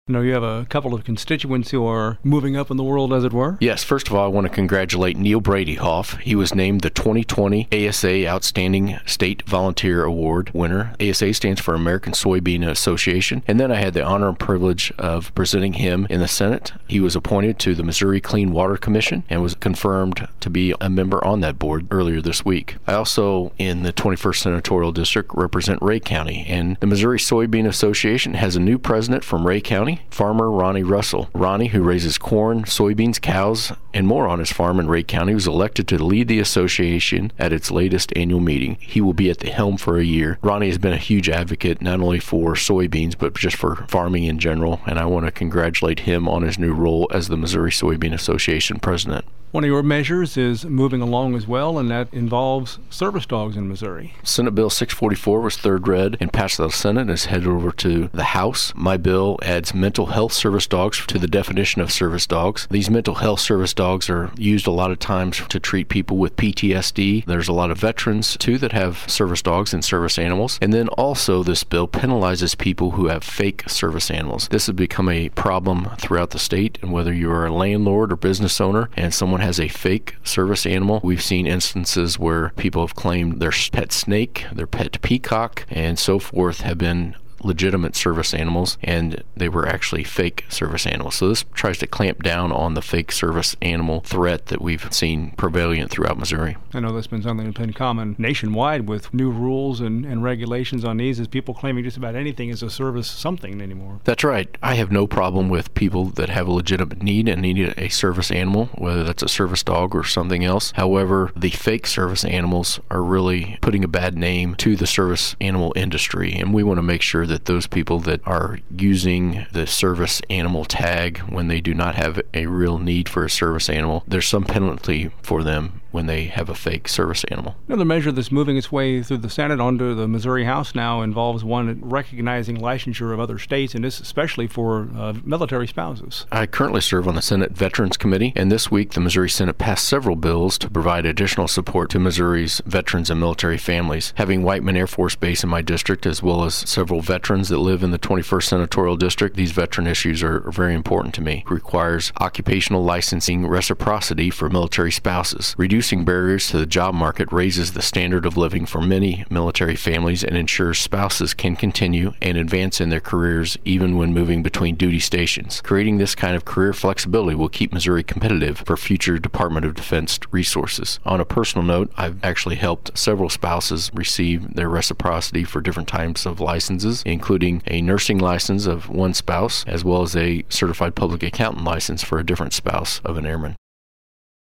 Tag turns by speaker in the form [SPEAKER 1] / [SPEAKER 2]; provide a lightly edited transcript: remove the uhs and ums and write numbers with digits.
[SPEAKER 1] I know you have a couple of constituents who are moving up in the world, as it were.
[SPEAKER 2] Yes, first of all, I want to congratulate Neil Bradyhoff. He was named the 2020 ASA Outstanding State Volunteer Award winner. ASA stands for American Soybean Association. And then I had the honor and privilege of presenting him in the Senate. He was appointed to the Missouri Clean Water Commission and was confirmed to be a member on that board earlier this week. I also, in the 21st Senatorial District, represent Ray County. And the Missouri Soybean Association has a new president from Ray County, Farmer Ronnie Russell. Ronnie, who raises corn, soybeans, cows, and more on his farm in Ray County, was elected to lead the association at its latest annual meeting. He will be at the helm for a year. Ronnie has been a huge advocate not only for soybeans, but just for farming in general, and I want to congratulate him on his new role as the Missouri Soybean Association president.
[SPEAKER 1] One of your measures is moving along as well, and that involves service dogs in Missouri.
[SPEAKER 2] Senate Bill 644 was third read and passed the Senate and is headed over to the House. My bill adds mental health service dogs to the definition of service dogs. These mental health service dogs are used a lot of times to treat people with PTSD. There's a lot of veterans, too, that have service dogs and service animals. And then also this bill penalizes people who have fake service animals. This has become a problem throughout the state, and whether you're a landlord or business owner and someone has a fake service animal, we've seen instances where people have claimed their pet snake, their pet peacock, and so forth have been legitimate service animals, and they were actually fake service animals. So this tries to clamp down on the fake service animal threat that we've seen prevalent throughout Missouri.
[SPEAKER 1] I know that's been something that's been common nationwide with new rules and regulations on these, is people claiming just about anything is a service something anymore.
[SPEAKER 2] That's right. I have no problem with people that have a legitimate need and need a service animal, whether that's a service dog or something else. However, the fake service animals are really putting a bad name to the service animal industry, and we want to make sure that those people that are using the service animal tag when they do not have a real need for a service animal, there's some penalty for them when they have a fake service animal.
[SPEAKER 1] Another measure that's moving its way through the Senate onto the Missouri House now involves one recognizing licensure of other states, and this especially for military spouses.
[SPEAKER 2] I currently serve on the Senate Veterans Committee, and this week the Missouri Senate passed several bills to provide additional support to Missouri's veterans and military families. Having Whiteman Air Force Base in my district, as well as several veterans that live in the 21st Senatorial District, these veteran issues are very important to me. It requires occupational licensing reciprocity for military spouses. Reducing barriers to the job market raises the standard of living for many military families and ensures spouses can continue and advance in their careers even when moving between duty stations. Creating this kind of career flexibility will keep Missouri competitive for future Department of Defense resources. On a personal note, I've actually helped several spouses receive their reciprocity for different types of licenses, including a nursing license of one spouse, as well as a certified public accountant license for a different spouse of an airman.